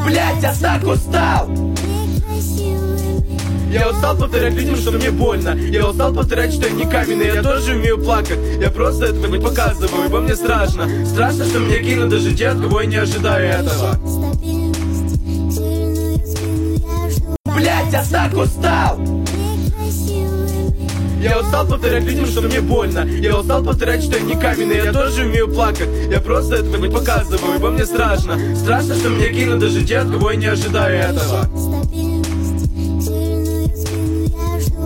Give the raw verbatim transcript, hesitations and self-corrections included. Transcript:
Блять, я так устал! Я устал повторять людям, что мне больно. Я устал повторять, что я не каменный. Я тоже умею плакать. Я просто этого не показываю, ибо мне страшно. Страшно, что меня кинут даже те, от кого я не ожидаю этого. Блять, я так устал! Я устал повторять людям, что мне больно. Я устал повторять, что я не каменный. Я тоже умею плакать. Я просто этого не показываю, ибо мне страшно. Страшно, что меня кинут даже те, от кого я не ожидаю этого.